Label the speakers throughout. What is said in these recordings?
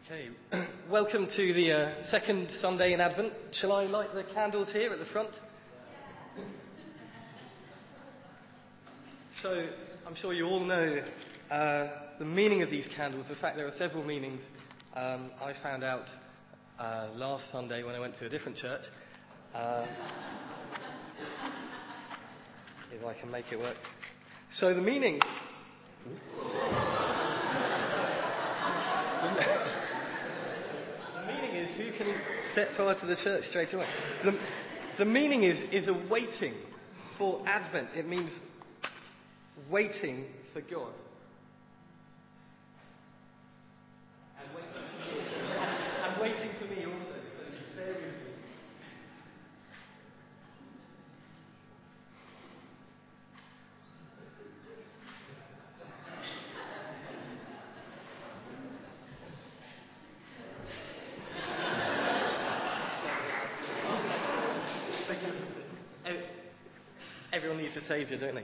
Speaker 1: Okay, welcome to the second Sunday in Advent. Shall I light the candles here at the front? So, I'm sure you all know the meaning of these candles. In fact, there are several meanings I found out last Sunday when I went to a different church. If I can make it work. So the meaning... Who can set fire to the church straight away? The meaning is a waiting for Advent. It means waiting for God. And waiting for me also. So just bear with me. Everyone needs a saviour, don't they?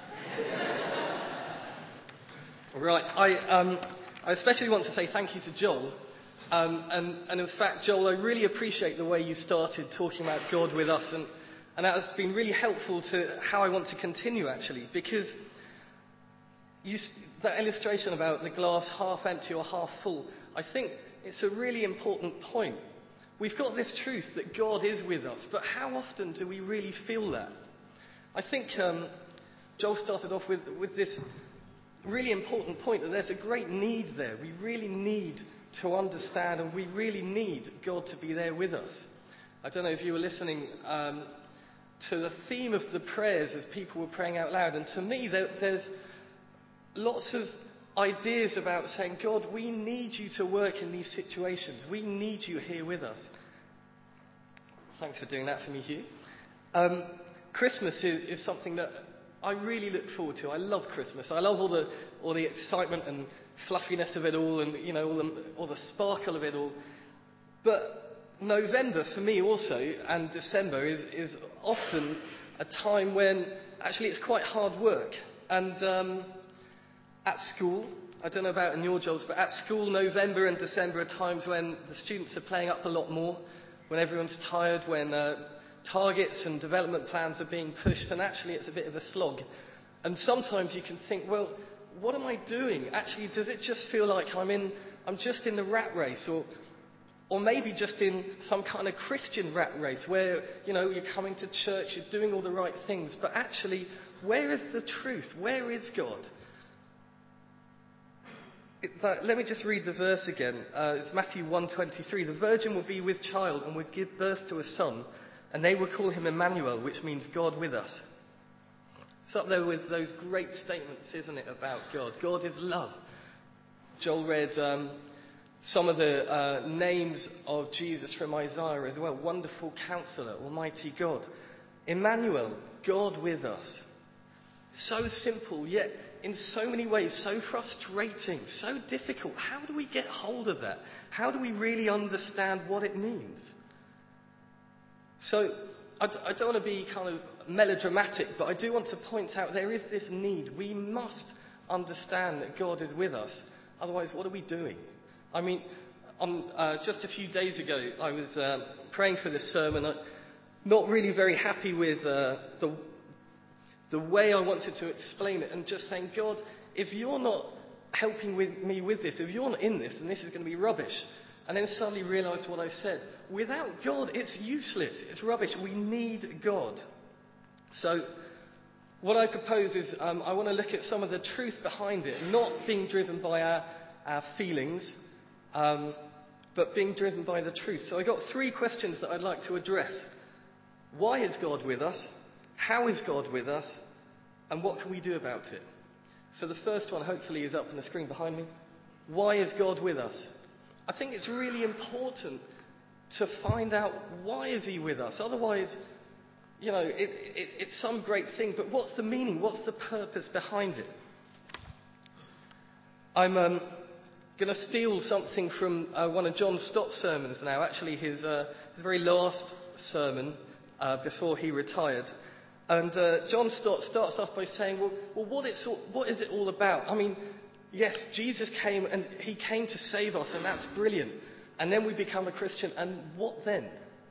Speaker 1: Right, I especially want to say thank you to Joel. And in fact, Joel, I really appreciate the way you started talking about God with us. And that has been really helpful to how I want to continue, actually. Because that illustration about the glass half empty or half full, I think it's a really important point. We've got this truth that God is with us, but how often do we really feel that? I think Joel started off with this really important point that there's a great need there. We really need to understand, and we really need God to be there with us. I don't know if you were listening to the theme of the prayers as people were praying out loud, and to me there's lots of ideas about saying, God, we need you to work in these situations. We need you here with us. Thanks for doing that for me, Hugh. Christmas is something that I really look forward to. I love Christmas. I love all the excitement and fluffiness of it all, and all the sparkle of it all. But November for me also, and December is often a time when actually it's quite hard work. And at school, I don't know about in your jobs, but at school, November and December are times when the students are playing up a lot more, when everyone's tired, when targets and development plans are being pushed, and actually it's a bit of a slog. And sometimes you can think, well, what am I doing? Actually, does it just feel like I'm just in the rat race, or maybe just in some kind of Christian rat race where, you're coming to church, you're doing all the right things, but actually, where is the truth? Where is God? Let me just read the verse again. It's Matthew 1:23. The virgin will be with child and will give birth to a son, and they will call him Emmanuel, which means God with us. It's up there with those great statements, isn't it, about God? God is love. Joel read some of the names of Jesus from Isaiah as well. Wonderful Counselor, Almighty God. Emmanuel, God with us. So simple, yet in so many ways so frustrating, so difficult. How do we get hold of that? How do we really understand what it means? So, I don't want to be kind of melodramatic, but I do want to point out there is this need. We must understand that God is with us. Otherwise, what are we doing? I mean, just a few days ago, I was praying for this sermon. Not really very happy with the way I wanted to explain it, and just saying, God, if you're not helping me with this, if you're not in this, then this is going to be rubbish. And then suddenly realised what I said. Without God, it's useless. It's rubbish. We need God. So, what I propose is I want to look at some of the truth behind it, not being driven by our feelings, but being driven by the truth. So I got 3 questions that I'd like to address. Why is God with us? How is God with us? And what can we do about it? So the first one hopefully is up on the screen behind me. Why is God with us? I think it's really important to find out why is he with us. Otherwise, it's some great thing, but what's the meaning? What's the purpose behind it? I'm going to steal something from one of John Stott's sermons now, actually his very last sermon before he retired. And John Stott starts off by saying, well, what is it all about? I mean, Yes, Jesus came and he came to save us, and that's brilliant. And then we become a Christian, and what then?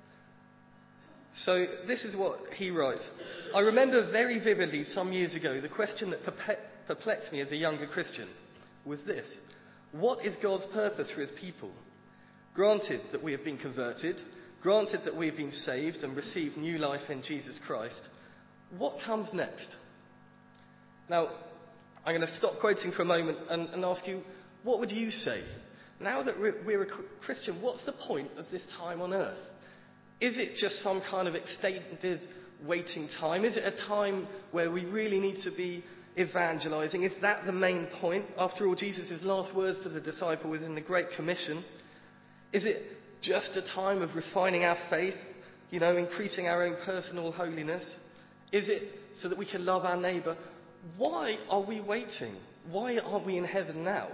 Speaker 1: So this is what he writes. I remember very vividly some years ago the question that perplexed me as a younger Christian was this: what is God's purpose for his people? Granted that we have been converted, granted that we have been saved and received new life in Jesus Christ, what comes next? Now, I'm going to stop quoting for a moment and ask you, what would you say? Now that we're a Christian, what's the point of this time on earth? Is it just some kind of extended waiting time? Is it a time where we really need to be evangelizing? Is that the main point? After all, Jesus' last words to the disciple was in the Great Commission. Is it just a time of refining our faith, increasing our own personal holiness? Is it so that we can love our neighbour? Why are we waiting? Why aren't we in heaven now?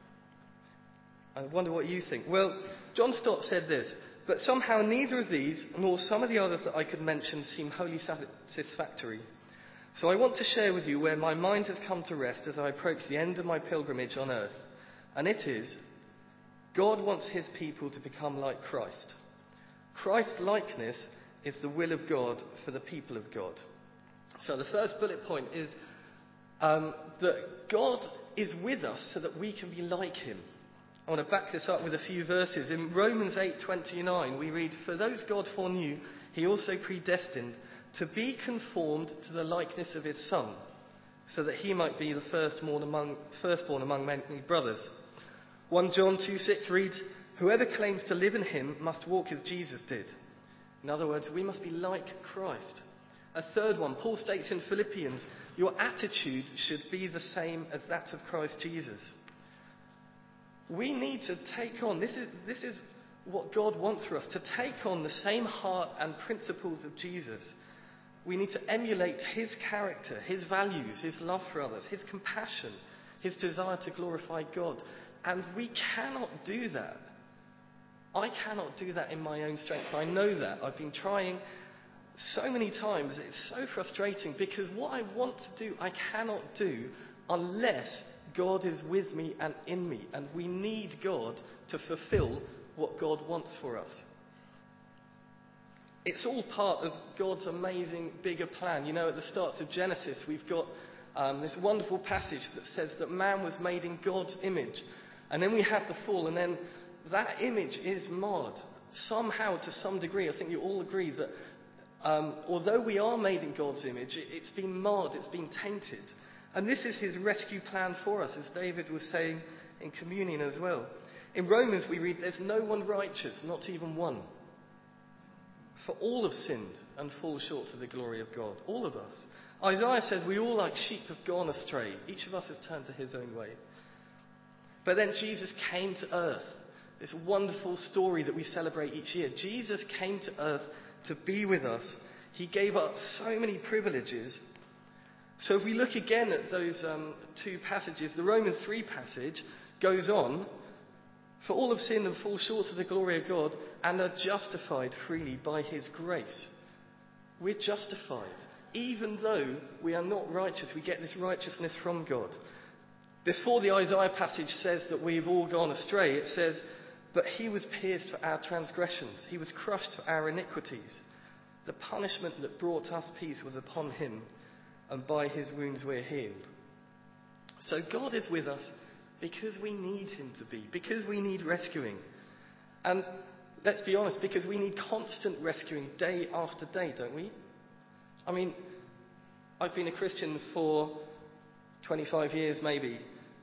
Speaker 1: I wonder what you think. Well, John Stott said this: but somehow neither of these, nor some of the others that I could mention, seem wholly satisfactory. So I want to share with you where my mind has come to rest as I approach the end of my pilgrimage on earth. And it is, God wants his people to become like Christ. Christ-likeness is the will of God for the people of God. So the first bullet point is that God is with us so that we can be like him. I want to back this up with a few verses. In Romans 8:29 we read, "For those God foreknew, he also predestined to be conformed to the likeness of his Son, so that he might be the firstborn among many brothers." 1 John 2:6 reads, "Whoever claims to live in him must walk as Jesus did." In other words, we must be like Christ. A third one, Paul states in Philippians, "Your attitude should be the same as that of Christ Jesus." We need to take on, this is what God wants for us, to take on the same heart and principles of Jesus. We need to emulate his character, his values, his love for others, his compassion, his desire to glorify God. And we cannot do that. I cannot do that in my own strength. I know that. I've been trying so many times. It's so frustrating because what I want to do, I cannot do unless God is with me and in me. And we need God to fulfill what God wants for us. It's all part of God's amazing bigger plan. At the start of Genesis, we've got this wonderful passage that says that man was made in God's image. And then we have the fall, and then that image is marred. Somehow, to some degree, I think you all agree that although we are made in God's image, it's been marred, it's been tainted. And this is his rescue plan for us, as David was saying in communion as well. In Romans we read, "There's no one righteous, not even one. For all have sinned and fall short of the glory of God." All of us. Isaiah says we all like sheep have gone astray. Each of us has turned to his own way. But then Jesus came to earth. This wonderful story that we celebrate each year. Jesus came to earth to be with us. He gave up so many privileges. So if we look again at those two passages, the Romans 3 passage goes on, "For all have sinned and fall short of the glory of God and are justified freely by his grace." We're justified. Even though we are not righteous, we get this righteousness from God. Before the Isaiah passage says that we've all gone astray, it says, "But he was pierced for our transgressions. He was crushed for our iniquities. The punishment that brought us peace was upon him, and by his wounds we're healed." So God is with us because we need him to be, because we need rescuing. And let's be honest, because we need constant rescuing day after day, don't we? I mean, I've been a Christian for 25 years maybe.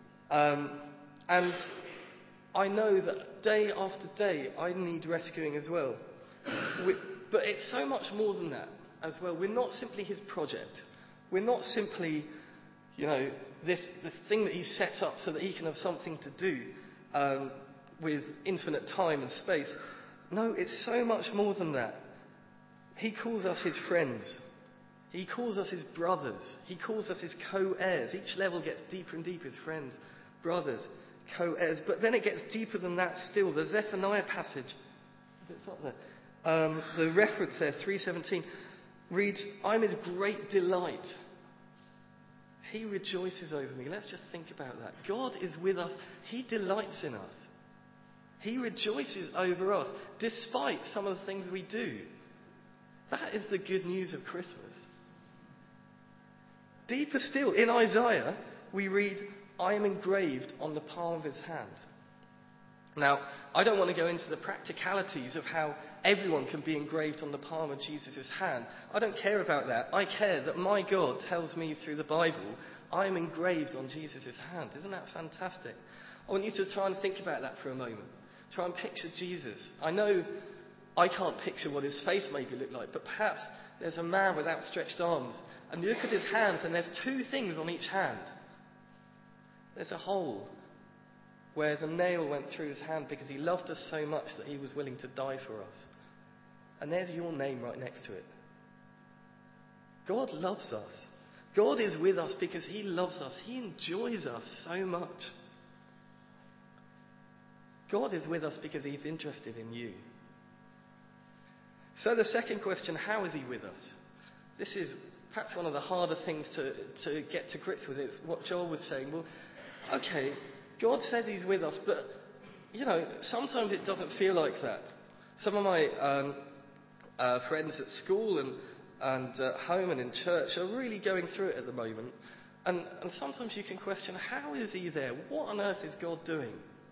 Speaker 1: And I know that day after day I need rescuing as well. But it's so much more than that as well. We're not simply his project. We're not simply, the thing that he set up so that he can have something to do with infinite time and space. No, it's so much more than that. He calls us his friends. He calls us his brothers. He calls us his co-heirs. Each level gets deeper and deeper. His friends, brothers, co-heirs. But then it gets deeper than that still. The Zephaniah passage, it's up there. The reference there, 3:17, reads, "I'm his great delight." He rejoices over me. Let's just think about that. God is with us. He delights in us. He rejoices over us, despite some of the things we do. That is the good news of Christmas. Deeper still, in Isaiah, we read, I am engraved on the palm of his hand. Now, I don't want to go into the practicalities of how everyone can be engraved on the palm of Jesus' hand. I don't care about that. I care that my God tells me through the Bible, I am engraved on Jesus' hand. Isn't that fantastic? I want you to try and think about that for a moment. Try and picture Jesus. I know I can't picture what his face maybe looked like, but perhaps there's a man with outstretched arms, and you look at his hands and there's two things on each hand. There's a hole where the nail went through his hand because he loved us so much that he was willing to die for us. And there's your name right next to it. God loves us. God is with us because he loves us. He enjoys us so much. God is with us because he's interested in you. So the second question, how is he with us? This is perhaps one of the harder things to get to grips with. It's what Joel was saying. Well, okay, God says he's with us, but, sometimes it doesn't feel like that. Some of my friends at school and at home and in church are really going through it at the moment. And sometimes you can question, how is he there? What on earth is God doing?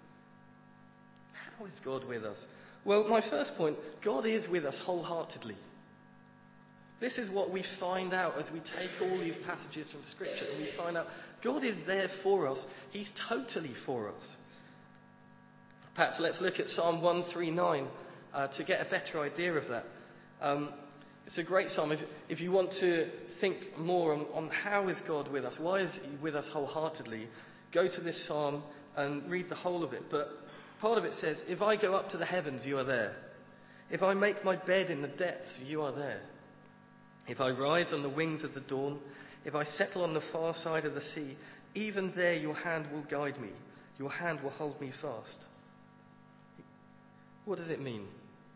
Speaker 1: How is God with us? Well, my first point, God is with us wholeheartedly. This is what we find out as we take all these passages from Scripture and we find out God is there for us. He's totally for us. Perhaps let's look at Psalm 139 to get a better idea of that. It's a great psalm. If you want to think more on how is God with us, why is he with us wholeheartedly, go to this psalm and read the whole of it. But part of it says, if I go up to the heavens, you are there. If I make my bed in the depths, you are there. If I rise on the wings of the dawn, if I settle on the far side of the sea, even there your hand will guide me. Your hand will hold me fast. What does it mean?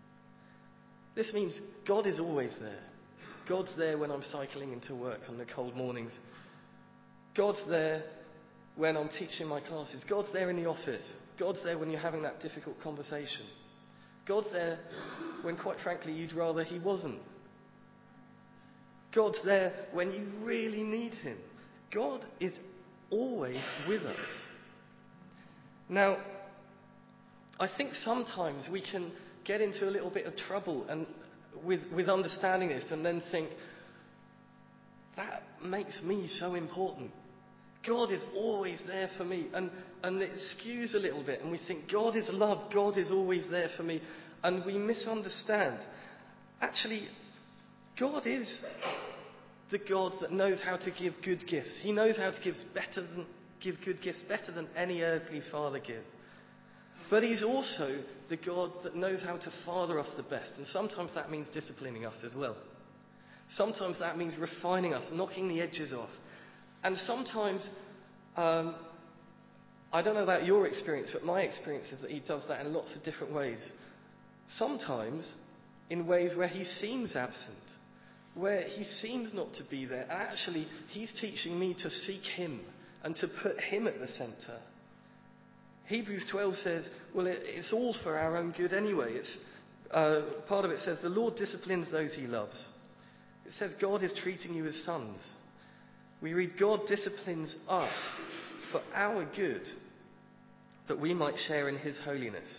Speaker 1: This means God is always there. God's there when I'm cycling into work on the cold mornings. God's there when I'm teaching my classes. God's there in the office. God's there when you're having that difficult conversation. God's there when, quite frankly, you'd rather he wasn't. God's there when you really need him. God is always with us. Now, I think sometimes we can get into a little bit of trouble and with understanding this and then think, that makes me so important. God is always there for me. And it skews a little bit and we think God is love, God is always there for me. And we misunderstand. Actually, God is the God that knows how to give good gifts. He knows how to give good gifts better than any earthly father gives. But he's also the God that knows how to father us the best. And sometimes that means disciplining us as well. Sometimes that means refining us, knocking the edges off. And sometimes, I don't know about your experience, but my experience is that he does that in lots of different ways. Sometimes in ways where he seems absent, where he seems not to be there. Actually, he's teaching me to seek him and to put him at the centre. Hebrews 12 says, well, it's all for our own good anyway. Part of it says, the Lord disciplines those he loves. It says God is treating you as sons. We read, God disciplines us for our good, that we might share in his holiness.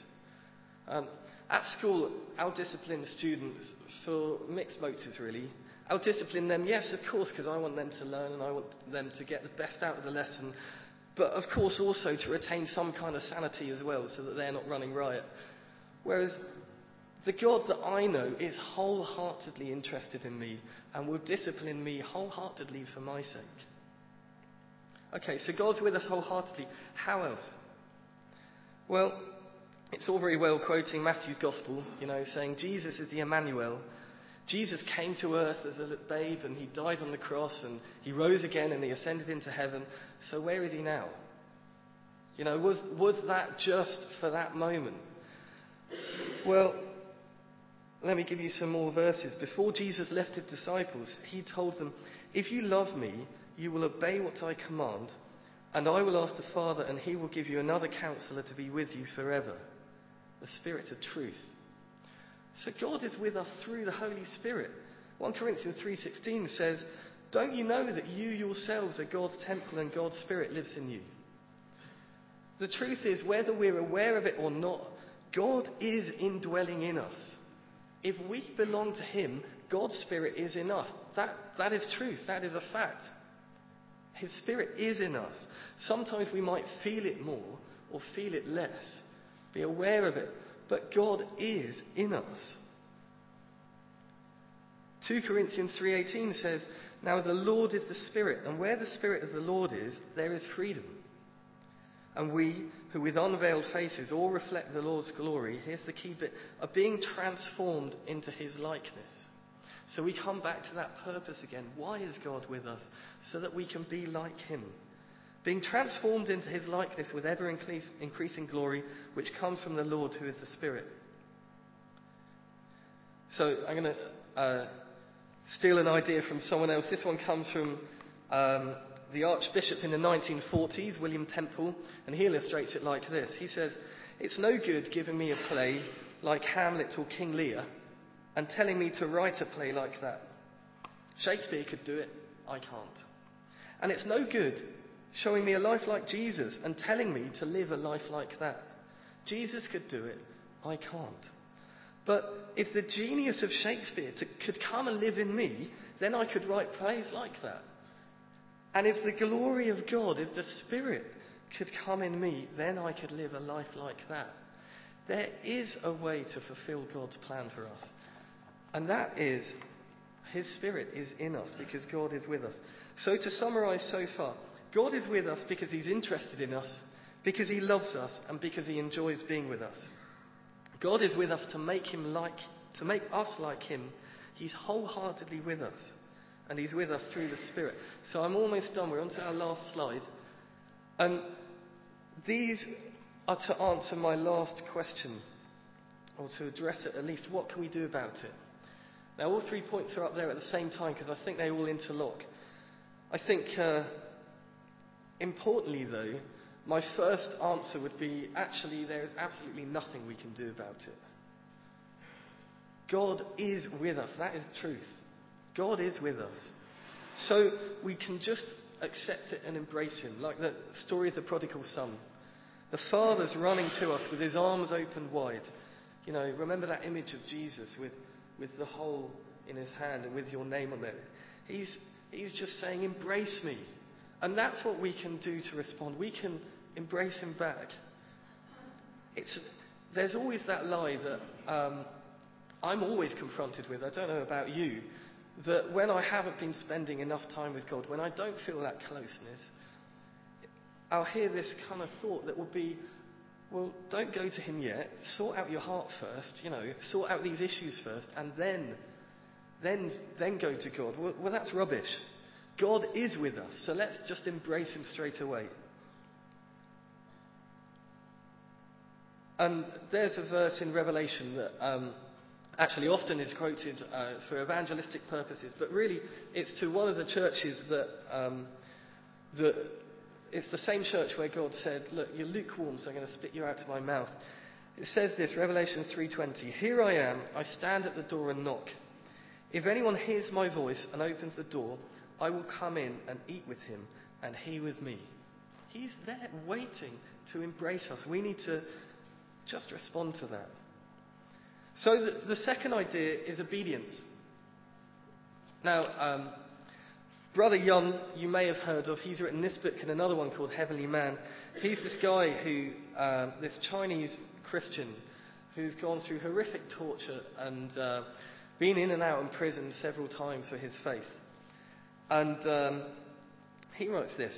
Speaker 1: At school, I'll discipline students for mixed motives, really. I'll discipline them, yes, of course, because I want them to learn and I want them to get the best out of the lesson. But, of course, also to retain some kind of sanity as well, so that they're not running riot. Whereas the God that I know is wholeheartedly interested in me and will discipline me wholeheartedly for my sake. Okay, so God's with us wholeheartedly. How else? Well, it's all very well quoting Matthew's Gospel, saying Jesus is the Emmanuel. Jesus came to earth as a babe and he died on the cross and he rose again and he ascended into heaven. So where is he now? Was that just for that moment? Well, let me give you some more verses. Before Jesus left his disciples, he told them, if you love me, you will obey what I command, and I will ask the Father, and he will give you another counselor to be with you forever, the Spirit of truth. So God is with us through the Holy Spirit. 1 Corinthians 3:16 says, don't you know that you yourselves are God's temple and God's Spirit lives in you? The truth is, whether we're aware of it or not, God is indwelling in us. If we belong to him, God's Spirit is in us. That is truth. That is a fact. His Spirit is in us. Sometimes we might feel it more or feel it less, be aware of it, but God is in us. 2 Corinthians 3:18 says, now the Lord is the Spirit, and where the Spirit of the Lord is, there is freedom. And we, who with unveiled faces all reflect the Lord's glory, here's the key bit, are being transformed into his likeness. So we come back to that purpose again. Why is God with us? So that we can be like him. Being transformed into his likeness with ever increasing glory, which comes from the Lord who is the Spirit. So I'm going to steal an idea from someone else. This one comes from the Archbishop in the 1940s, William Temple, and he illustrates it like this. He says, it's no good giving me a play like Hamlet or King Lear and telling me to write a play like that. Shakespeare could do it, I can't. And it's no good showing me a life like Jesus and telling me to live a life like that. Jesus could do it, I can't. But if the genius of Shakespeare could come and live in me, then I could write plays like that. And if the glory of God, if the Spirit could come in me, then I could live a life like that. There is a way to fulfill God's plan for us. And that is, his Spirit is in us because God is with us. So to summarise so far, God is with us because he's interested in us, because he loves us, and because he enjoys being with us. God is with us to make us like him. He's wholeheartedly with us. And he's with us through the Spirit. So I'm almost done. We're on to our last slide. And these are to answer my last question, or to address it at least. What can we do about it? Now, all 3 points are up there at the same time because I think they all interlock. I think, importantly though, my first answer would be, actually, there is absolutely nothing we can do about it. God is with us. That is the truth. God is with us. So we can just accept it and embrace him. Like the story of the prodigal son. The father's running to us with his arms open wide. You know, remember that image of Jesus with the hole in his hand and with your name on it. He's just saying, embrace me. And that's what we can do to respond. We can embrace him back. There's always that lie that I'm always confronted with. I don't know about you. That when I haven't been spending enough time with God, when I don't feel that closeness, I'll hear this kind of thought that will be, well, don't go to him yet. Sort out your heart first, sort out these issues first, and then go to God. Well, that's rubbish. God is with us, so let's just embrace him straight away. And there's a verse in Revelation that actually often is quoted for evangelistic purposes, but really it's to one of the churches that it's the same church where God said, look, you're lukewarm, so I'm going to spit you out of my mouth. It says this, Revelation 3:20, here I am, I stand at the door and knock. If anyone hears my voice and opens the door, I will come in and eat with him and he with me. He's there waiting to embrace us. We need to just respond to that. So the second idea is obedience. Now, Brother Yun, you may have heard of, he's written this book and another one called Heavenly Man. He's this guy who, this Chinese Christian, who's gone through horrific torture and been in and out in prison several times for his faith. And he writes this.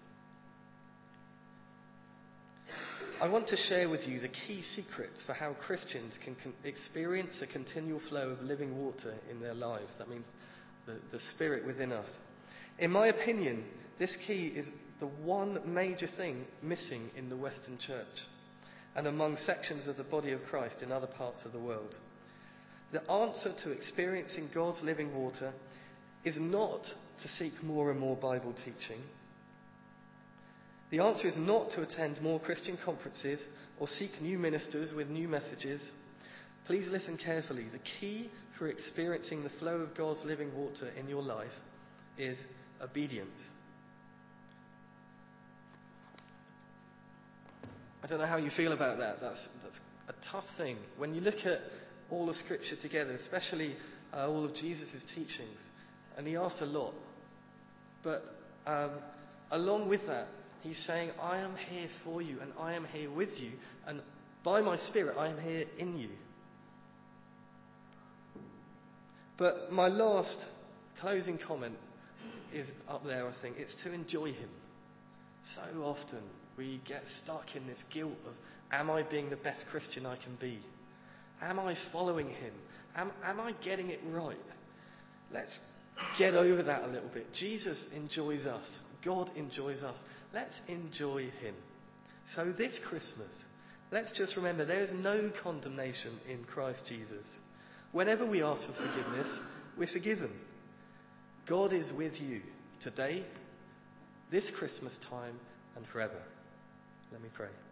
Speaker 1: I want to share with you the key secret for how Christians can experience a continual flow of living water in their lives. That means the Spirit within us. In my opinion, this key is the one major thing missing in the Western church and among sections of the body of Christ in other parts of the world. The answer to experiencing God's living water is not to seek more and more Bible teaching. The answer is not to attend more Christian conferences or seek new ministers with new messages. Please listen carefully. The key for experiencing the flow of God's living water in your life is obedience. I don't know how you feel about that. That's a tough thing. When you look at all of Scripture together, especially all of Jesus' teachings, and he asks a lot. But along with that, he's saying, I am here for you, and I am here with you, and by my Spirit, I am here in you. But my last closing comment is up there, I think. It's to enjoy him. So often we get stuck in this guilt of, am I being the best Christian I can be? Am I following him? Am I getting it right? Let's get over that a little bit. Jesus enjoys us. God enjoys us. Let's enjoy him. So this Christmas, let's just remember there is no condemnation in Christ Jesus. Whenever we ask for forgiveness, we're forgiven. God is with you today, this Christmas time, and forever. Let me pray.